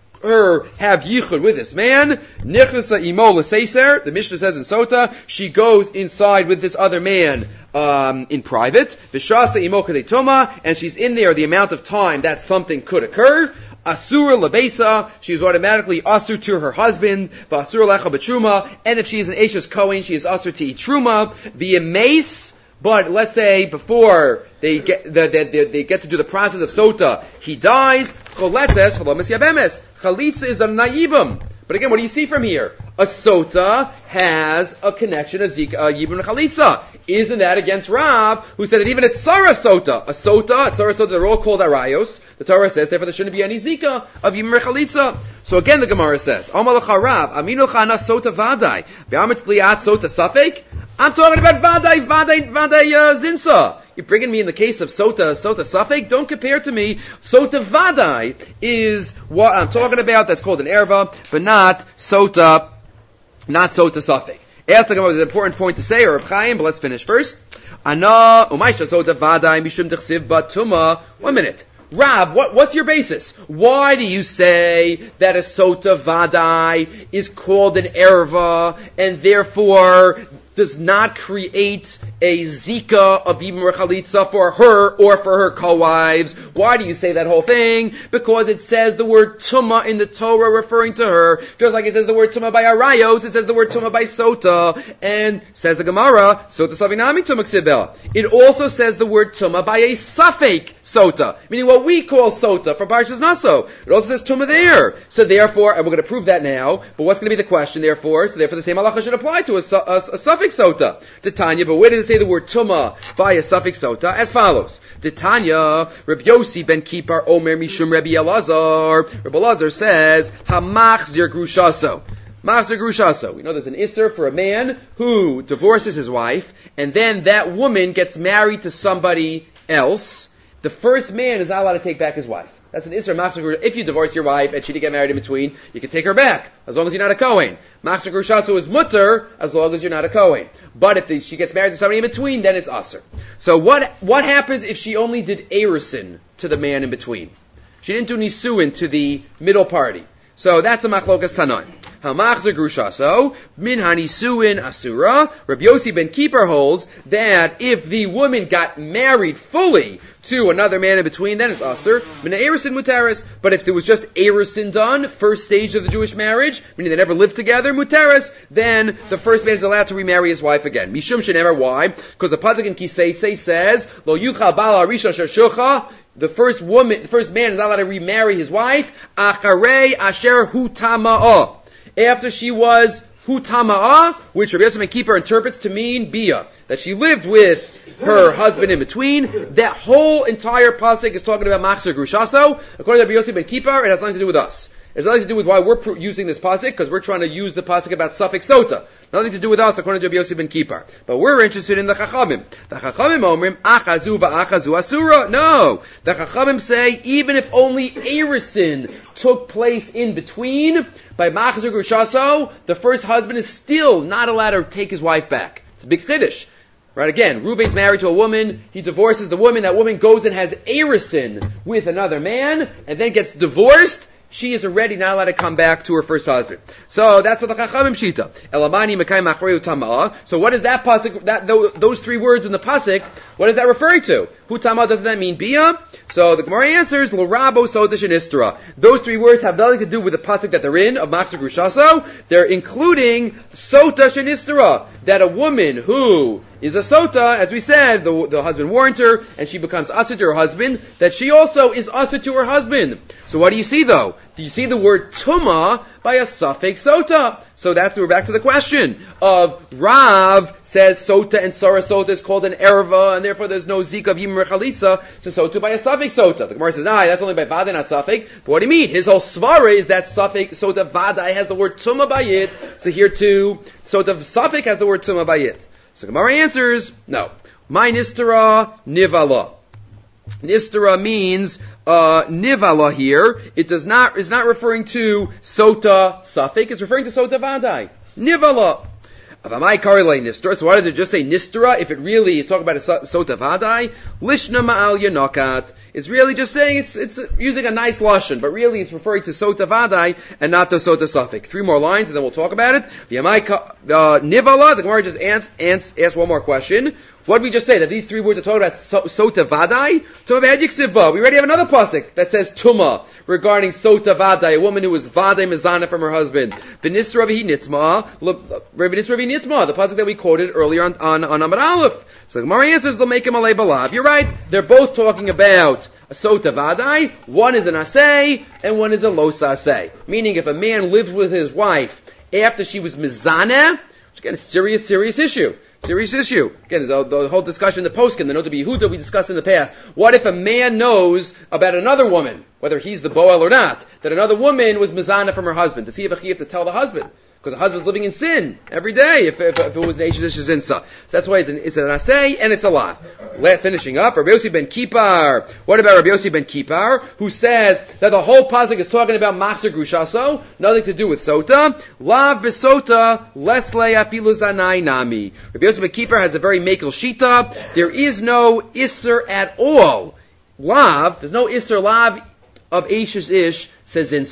her have yichud with this man, Nichnasa imo l'seiser, the Mishnah says in sota, she goes inside with this other man um, in private. V'shasa imo kadetoma, and she's in there the amount of time that something could occur. Asura labesa, she is automatically asur to her husband. V'asura lecha b'truma, and if she is an Ashes Kohen, she is asur to eat truma. V'yemes. But let's say before they get the, the, the, they get to do the process of sota, he dies. Choletzes cholomis yabemes. Chalitza is a naibim. But again, what do you see from here? A sota has a connection of zika, uh, yibum and chalitza. Isn't that against Rav, who said that even a tzara sota, a sota, a tzara sota, they're all called arayos. The Torah says, therefore there shouldn't be any zika of yibum and chalitza. So again, the Gemara says, Amalach Rav, aminu chana sota vadai, ve'amet liat sota safek. I'm talking about vadai, vadai, vadai uh, zinsa. You're bringing me in the case of sota, sota safek. Don't compare to me. Sota vadai is what I'm talking about. That's called an erva, but not sota, not sota safek. Ask the Gemara, there's an important point to say, or Reb Chaim, but let's finish first. Ana umaisha sota vadai mishum dechsiv batuma. One minute. Rav, what, what's your basis? Why do you say that a sota vadai is called an erva, and therefore does not create a zika of Yibum Chalitza for her or for her co-wives. Why do you say that whole thing? Because it says the word Tumah in the Torah referring to her, just like it says the word Tumah by Arayos, it says the word Tumah by Sota, and says the Gemara, Sota Slavinami Tumah Ksibel. It also says the word Tumah by a Safek Sota, meaning what we call Sota for Parshas Naso. It also says Tumah there. So therefore, and we're going to prove that now, but what's going to be the question therefore? So therefore the same halacha should apply to a, a, a Safek Sota. Titania, but where does it say the word Tumah by a Safek Sota? As follows. Titania, Reb Yossi ben Kippar Omer Mishum Rebbe Elazar. Rebbe Elazar says, Hamachzir Grushaso. Machzir Grushaso. We know there's an Isser for a man who divorces his wife, and then that woman gets married to somebody else. The first man is not allowed to take back his wife. That's an Isser Machzir Grushaso. If you divorce your wife and she didn't get married in between, you can take her back, as long as you're not a Kohen. Machzir Grushaso is mutter, as long as you're not a Kohen. But if the, she gets married to somebody in between, then it's Asr. So what what happens if she only did Erusin to the man in between? She didn't do Nisuin to the middle party. So that's a Machlokas Tanan. Hamachzir Grushaso, Min Hanisuin Asura. Rabbi Yossi ben Kippar holds that if the woman got married fully to another man in between, then it's Asur. Min Erusin Mutaris. But if there was just Erusin done, first stage of the Jewish marriage, meaning they never lived together, Mutaris, then the first man is allowed to remarry his wife again. Mishum Shenemer, why? Because the Pasuk in Kisei says, Lo Yuchal Bala Rishon Shashucha. The first woman, the first man is not allowed to remarry his wife. Acharei asher hu tama'ah. After she was hu tama'ah, which Rabbi Yossi ben Kippar interprets to mean bia, that she lived with her husband in between. That whole entire pasuk is talking about Machzir Grushaso. According to Rabbi Yossi ben Kippar, it has nothing to do with us. It has nothing to do with why we're pr- using this pasuk, because we're trying to use the pasuk about Safek Sota. Nothing to do with us, according to Rabbi Yossi ben Kippar. But we're interested in the Chachamim. The Chachamim omrim, achazu va'achazu asura. No. The Chachamim say, even if only Erusin took place in between, by Machzir Grushaso, the first husband is still not allowed to take his wife back. It's a big chiddush. Right, again, Reuben's married to a woman, he divorces the woman, that woman goes and has Erusin with another man, and then gets divorced. She is already not allowed to come back to her first husband. So that's what the Chachamim shita. Elamani mekai machreu tama'ah. So what is that pasuk? That those three words in the pasuk? What is that referring to? Hu tama'ah, doesn't that mean bia? So the Gemara answers l'rabo sota shenistra. Those three words have nothing to do with the pasuk that they're in of Machzir Grushaso. They're including sota shenistra, that a woman who is a sota, as we said, the, the husband warned her, and she becomes asur to her husband, that she also is asur to her husband. So what do you see though? Do you see the word tumah by a Safek Sota? So that's, we're back to the question of Rav says Sota and Sarah Sota is called an Erva, and therefore there's no Zika of Yimmer Chalitza, so Sota by a Safek Sota. The Gemara says, ah, that's only by Vadai, not Safek. But what do you mean? His whole svara is that Safek Sota Vadai has the word Tumah by it, so here too, Sota Safek has the word Tumah by it. So Gemara answers, no. My Nistara Nivala. Nistara means uh, Nivala here. It does not is not referring to Sota Safek. It's referring to Sota Vadai. Nivala. Avamai Karilei Nistara. So why did it just say Nistara if it really is talking about a Sota Vadai? Lishna Ma'al Yanakat. It's really just saying it's it's using a nice lashon, but really it's referring to Sota Vadai and not to Sota Safek. Three more lines and then we'll talk about it. V'yamai uh, Nivala. The Gemara just asks ask one more question. What did we just say? That these three words are talking about so, Sota Vadai? Tumah V'Hadyiksiva. We already have another pasuk that says Tumah regarding Sota Vadai, a woman who was Vadai Mizana from her husband. V'Nisra V'hi Nitma. V'Nisra V'hi Nitma, the pasuk that we quoted earlier on, on, on Amar Aleph. So the Gemara answers, L'Mekim Alei Balav. You're right. They're both talking about a Sota Vadai. One is an Asay, and one is a Los Asay. Meaning if a man lived with his wife after she was Mizana, which again is a serious, serious issue. Serious issue. Again, there's a, the whole discussion in the Poskim, the Note of Yehuda we discussed in the past. What if a man knows about another woman, whether he's the Boel or not, that another woman was Mizana from her husband? Does he have a chiyuv to tell the husband? Because the husband's living in sin every day if, if, if it was an Eish Zinsa. So that's why it's an, it's an Asay and it's a Lav. Finishing up, Rabbi Yossi ben Kippar. What about Rabbi Yossi ben Kippar, who says that the whole pasuk is talking about Machzir Grushaso, nothing to do with Sota? Lav besota, lesle afilu zanai nami. Rabbi Yossi ben Kippar has a very makel shita. There is no Isser at all. Lav, there's no Isser Lav of Eish Ish, says Zinsa.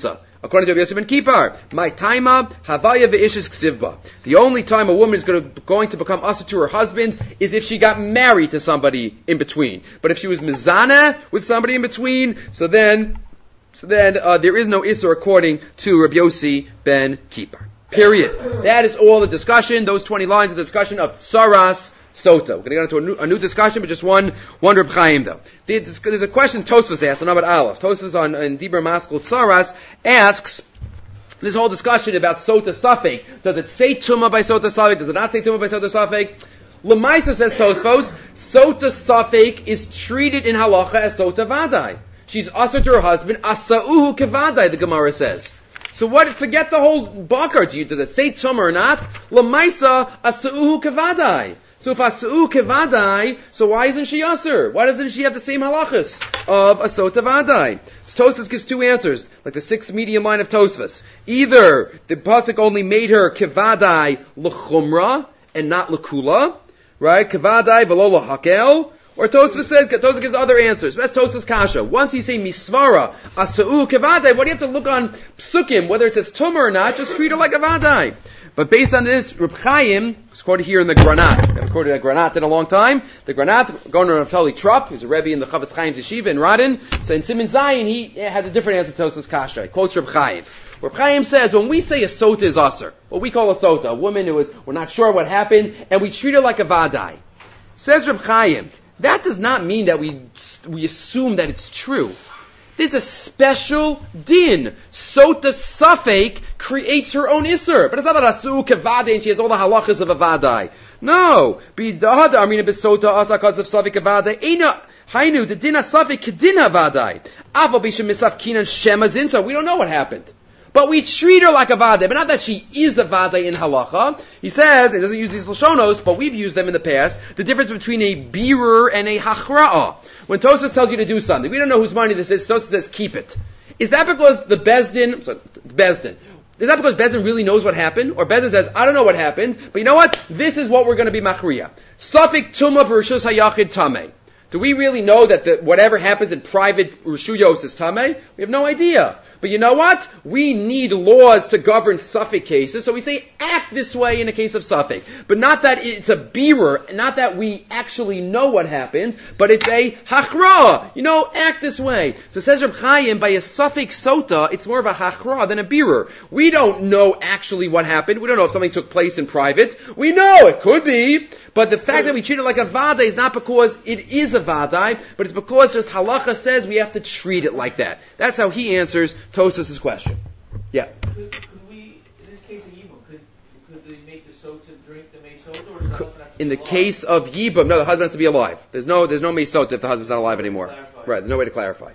According to Rabbi Yossi ben Kippar, my taima havaya ve'ishes ksivba. The only time a woman is going to, going to become asa to her husband is if she got married to somebody in between. But if she was mizana with somebody in between, so then, so then uh, there is no issa according to Rabbi Yossi ben Kippar. Period. That is all the discussion. Those twenty lines of the discussion of Saras Sota. We're going to get into a new, a new discussion, but just one, one Reb Chaim though. There's, there's a question Tosfos asked on Abad Aleph. Tosfos on in Dibur Maskul Tsaras asks this whole discussion about Sota Safek. Does it say Tumah by Sota Safek? Does it not say Tumah by Sota Safek? Lemaisa says Tosfos, Sota Safek is treated in halacha as Sota Vadai. She's asur to her husband, Asa'uhu Kevadai, the Gemara says. So what, forget the whole bakar. Do you, does it say Tumah or not? Lemaisa Asa'uhu Kevadai. So if Asu'u Kevadai, so why isn't she Asur? Why doesn't she have the same halachas of Asota Vadai? So Tosfos gives two answers, like the sixth medium line of Tosfos. Either the pasuk only made her Kevadai l'chumra and not l'kula, right? Kevadai v'lo l'hakel. Or Tosfos says, Tosfos gives other answers. That's Tosfos Kasha. Once you say Misvara, Asu'u Kevadai, what do you have to look on Psukim, whether it says Tumah or not? Just treat her like a Vadai. But based on this, Reb Chaim, it's quoted here in the Granat. We haven't quoted a Granat in a long time. The Granat, going to Naftali Trupp, who's a Rebbe in the Chavetz Chaim's Yeshiva in Radin. So in Siman Zayin, he has a different answer to Tosfos Kasha. He quotes Reb Chaim. Reb Chaim says, when we say a sota is aser, what we call a sota, a woman who is, we're not sure what happened, and we treat her like a vadai. Says Reb Chaim, that does not mean that we, we assume that it's true. There's a special din. Sota Safek creates her own isser. But it's not that Asu Kevadai and she has all the halachas of a Vadai. No. Bidahad Armina Besota Asakas of Safek Kevadai. Eina Hainu, the din Safek Kedina Vadai. Avo Bisham Misaf Kinan Shemazin. So we don't know what happened. But we treat her like a Vadai, but not that she is a Vadai in halacha. He says, he doesn't use these Lashonos, but we've used them in the past, the difference between a birur and a hachra'ah. When Tosfos tells you to do something, we don't know whose money this is, Tosfos says keep it. Is that because the Bezdin, sorry, Bezdin, is that because Bezdin really knows what happened? Or Bezdin says, I don't know what happened, but you know what? This is what we're going to be machriya. Safik tumah b'rishus hayachid tameh. Do we really know that the, whatever happens in private rishuyos is tameh? We have no idea. But you know what? We need laws to govern Safek cases, so we say act this way in the case of Safek. But not that it's a birur, not that we actually know what happened, but it's a hachra. You know, act this way. So it says Reb Chaim, by a Safek sota, it's more of a hachra than a birur. We don't know actually what happened. We don't know if something took place in private. We know it could be. But the fact that we treat it like a vadai is not because it is a vadai, but it's because just halacha says we have to treat it like that. That's how he answers Tosfos' question. Yeah. Could, could we, in this case of Yibum, could, could they make the sota drink the mei sota, or does the husband have to In be the alive? case of Yibum, no, the husband has to be alive. There's no, there's no mei sota if the husband's not alive anymore. Clarify. Right, there's no way to clarify.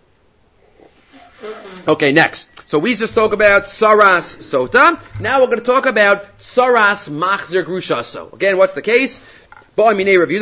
Okay, next. So we just talk about Saras Sota. Now we're going to talk about Saras Machzer Grushaso. Again, what's the case? What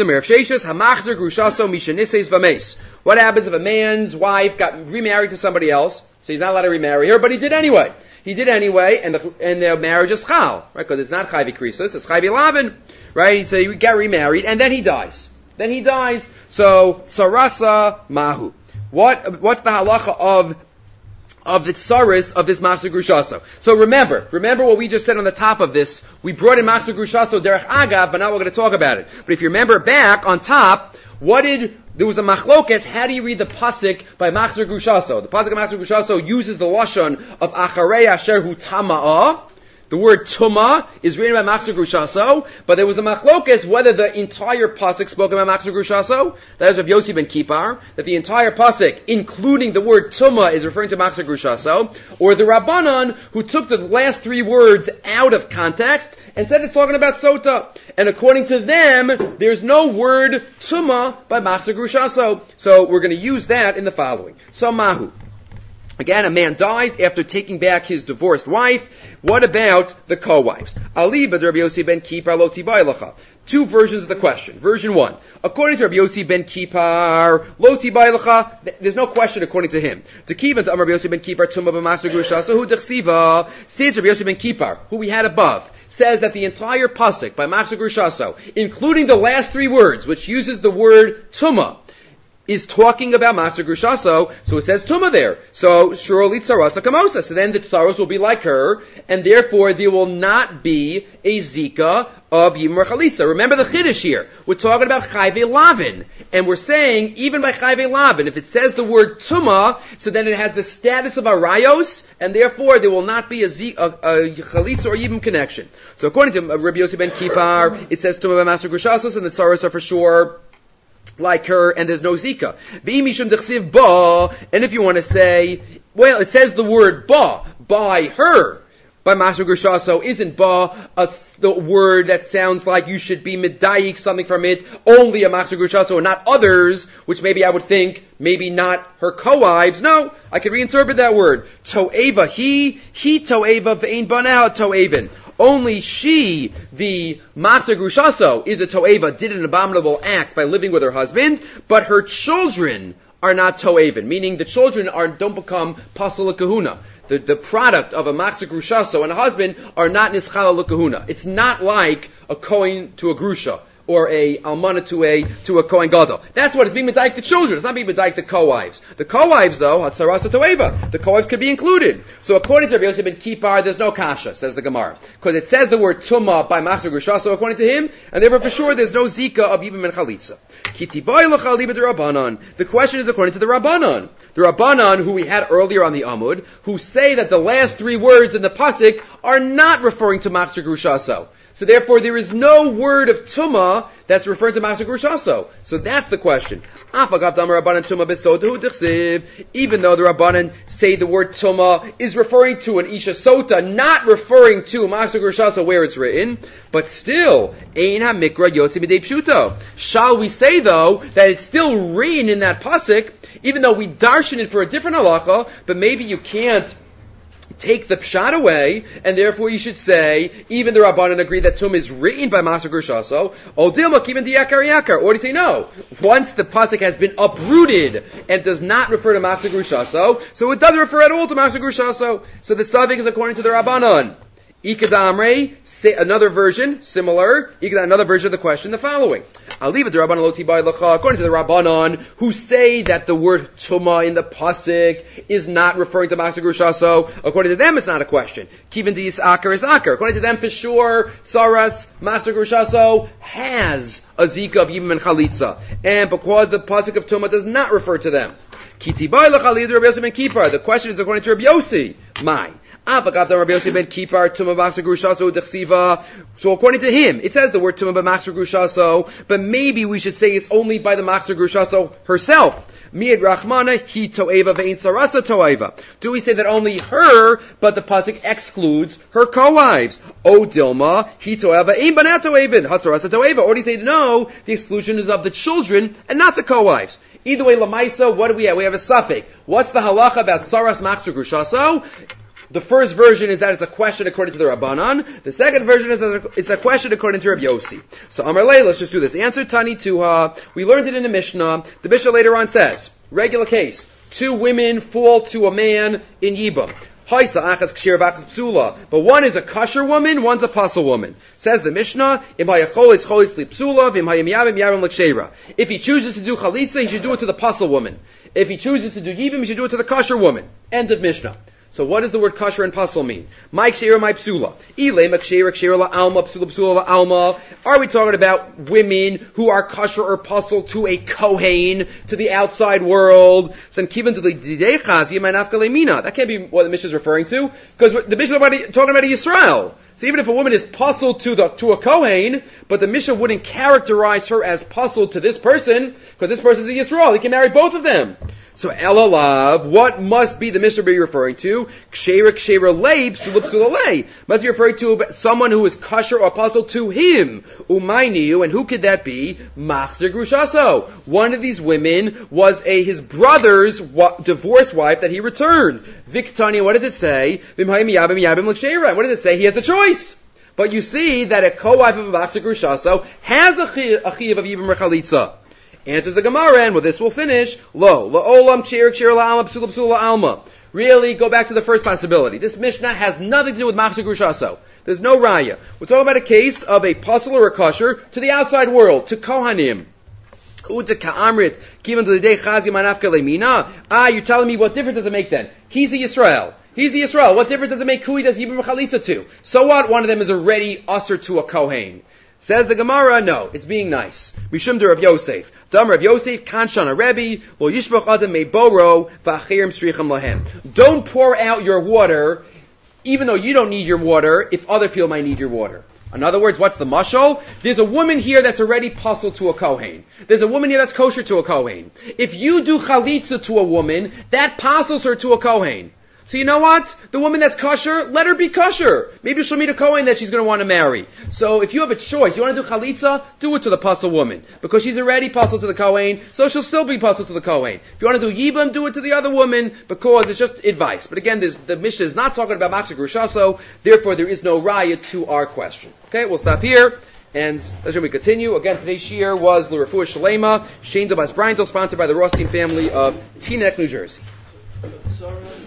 happens if a man's wife got remarried to somebody else? So he's not allowed to remarry her, but he did anyway. He did anyway, and the and their marriage is chal, right? Because it's not chayvi krisos, it's chayvi lavin, right? He said he got remarried, and then he dies. Then he dies. So sarasa mahu. What what's the halacha of of the tsaris of this Machzer Grushaso? So remember, remember what we just said on the top of this. We brought in Machzer Grushaso derech agav, but now we're going to talk about it. But if you remember back on top, what did, there was a machlokes, how do you read the pasuk by Machzer Grushaso? The pasuk of Machzer Grushaso uses the lashon of acharei asher hu tama'ah. The word tuma is written by Machzer Grushaso, but there was a machlokes whether the entire pasuk spoke about Machzer Grushaso, that is of Yossi ben Kippar, that the entire pasuk, including the word tuma, is referring to Machzer Grushaso, or the Rabbanan, who took the last three words out of context and said it's talking about sota. And according to them, there's no word tuma by Machzer Grushaso. So we're going to use that in the following. So mahu. Again, a man dies after taking back his divorced wife. What about the co-wives? Ali b'Rabbi Yossi ben Kippar lo tibai lecha. Two versions of the question. Version one. According to Rabbi Yossi ben Kippar, lo tibai lecha, there's no question according to him. To kiva to Rabbi Yossi ben Kippar, tumah b'machzer grushaso, hu dechsiva, since Rabbi Yossi ben Kippar, who we had above, says that the entire pasuk by Machzer Grushaso, including the last three words, which uses the word tumah, is talking about Machzor Grushaso, so it says Tumah there. So, Shuroli Tzarasa Kamosa. So then the Tsaros will be like her, and therefore there will not be a Zika of Yibam Chalitza. Remember the Chiddush here. We're talking about Chayve Lavin. And we're saying, even by Chayve Lavin, if it says the word Tumah, so then it has the status of Arayos, and therefore there will not be a, Z, a, a Chalitza or Yibam connection. So according to Rabbi Yossi ben Kipar, it says Tumah by Machzor Grushasos, and the Tsaros are for sure like her, and there's no Zika. And if you want to say, well, it says the word ba, by her, by Machzor Grushaso, isn't ba a, the word that sounds like you should be medayik something from it, only a Machzor Grushaso and not others, which maybe I would think, maybe not her co-wives. No, I could reinterpret that word. To'eva, he, he to'eva, ve'ein banah to'evin. Only she, the Machzor Grushaso, is a to'eva, did an abominable act by living with her husband, but her children are not to'evin, meaning the children are don't become pasal kahuna. The, the product of a Machzor Grushaso and a husband are not nischala l'kahuna. It's not like a kohen to a grusha, or a almana to a to a kohen gadol. That's what it's being medayik the children. It's not being medayik the co-wives. The co-wives, though, hatzarasa toeva, the co-wives could be included. So according to Rabbi Yossi ben Kipar, there's no kasha, says the Gemara, because it says the word tumah by Machzor Grushaso according to him, and therefore for sure there's no zika of Yibam and Chalitza. Kitibai l'chaliba de Rabbanan. The question is according to the Rabbanan. The Rabbanan, who we had earlier on the Amud, who say that the last three words in the pasuk are not referring to Machzor Grushaso. So therefore there is no word of Tumah that's referring to Machzor Grushaso. So that's the question. Even though the Rabbanan say the word Tumah is referring to an Isha Sota, not referring to Machzor Grushaso where it's written, but still, Ein HaMikra Yotze B'dei Pshuto. Shall we say though that it's still written in that pasuk, even though we darshan it for a different halacha, but maybe you can't take the pshat away, and therefore you should say, even the Rabbanan agree that Tum is written by Machzor Grushaso, or do you say no? Once the pasuk has been uprooted and does not refer to Machzor Grushaso, so it doesn't refer at all to Machzor Grushaso. So the Savik is according to the Rabbanan. Ikadamre, say another version, similar, another version of the question, the following. According to the Rabbanan, who say that the word Tumah in the pasuk is not referring to Machzor Grushaso, according to them it's not a question. Kivin dis akar is akar. According to them, for sure, Saras, Machzor Grushaso has a zika of Yibam and Chalitza. And because the pasuk of Tumah does not refer to them. The question is according to Rabbi Yossi. My. So according to him, it says the word Tumah by Machzor Grushaso, but maybe we should say it's only by the Machzor Grushaso herself. Mi'ed Rachmana, hi to'eva ve'in sarasa to'eva. Do we say that only her, but the pasuk excludes her co-wives? O Dilma, hi to'eva ve'in banat to'evin, hatzarasa to'eva. Or do you say no, the exclusion is of the children and not the co-wives? Either way, Lamaisa, what do we have? We have a suffix. What's the halacha about Saras Machzor Grushaso? The first version is that it's a question according to the Rabbanan. The second version is that it's a question according to Rabbi Yossi. So Amar Lei, let's just do this. Answer Tani Tuha. We learned it in the Mishnah. The Mishnah later on says, regular case, two women fall to a man in Yibam. But one is a kosher woman, one's a pasul woman. Says the Mishnah, if he chooses to do chalitza, he should do it to the pasul woman. If he chooses to do yibam, he should do it to the kosher woman. End of Mishnah. So what does the word kosher and pasul mean? My kshera, my psula. Ile makshera, kshera la alma, psula, psula la alma. Are we talking about women who are kosher or pasul to a kohen, to the outside world? That can't be what the Mishnah is referring to, because the Mishnah is talking about a Yisrael. So even if a woman is pasul to the to a kohen, but the Mishnah wouldn't characterize her as pasul to this person, because this person is a Yisrael. He can marry both of them. So elalav, what must be the Mishnah be referring to? Kshera kshera lei, psula psula lei. Must be referring to someone who is kosher or apostle to him. Umayniu, and who could that be? Machzor Grushaso. One of these women was a his brother's wa- divorced wife that he returned. Viktani, what does it say? Vimhayim yabim yabim l'kshera. What does it say? He has the choice. But you see that a co-wife of a Machzor Grushaso has a chiyuv of Yibam Rechalitza. Answers the Gemara, and with this we'll finish. Lo, la'olam kshir kshir la'alma psula psula alma. Really, go back to the first possibility. This Mishnah has nothing to do with Machzor Grushaso. There's no raya. We're talking about a case of a pasul or a kosher to the outside world, to Kohanim. Uta ka'amrit, kivan to the day chazi manafka lemina. Ah, you're telling me what difference does it make then? He's a Yisrael. He's a Yisrael. What difference does it make who he does Yibam Chalitza to? So what? One of them is already usher to a Kohen. Says the Gemara, no, it's being nice. Mishum de Rav Yosef. Dam Rav Yosef, Kanshan a Rebbe, lo yishbach adam meiboro, v'achirim stricham lahem. Don't pour out your water, even though you don't need your water, if other people might need your water. In other words, what's the mashal? There's a woman here that's already puzzled to a Kohen. There's a woman here that's kosher to a Kohen. If you do chalitza to a woman, that puzzles her to a Kohen. So you know what? The woman that's kosher, let her be kosher. Maybe she'll meet a Kohen that she's going to want to marry. So if you have a choice, you want to do chalitza, do it to the puzzle woman. Because she's already puzzled to the Kohen, so she'll still be puzzled to the Kohen. If you want to do yibam, do it to the other woman, because it's just advice. But again, this, the Mishnah is not talking about Maksik Rushaso, therefore there is no raya to our question. Okay, we'll stop here. And that's when we continue. Again, today's shiur was L'Refuah Shalema, Shane Dobas Breintel, sponsored by the Rothstein family of Teaneck, New Jersey. Sorry.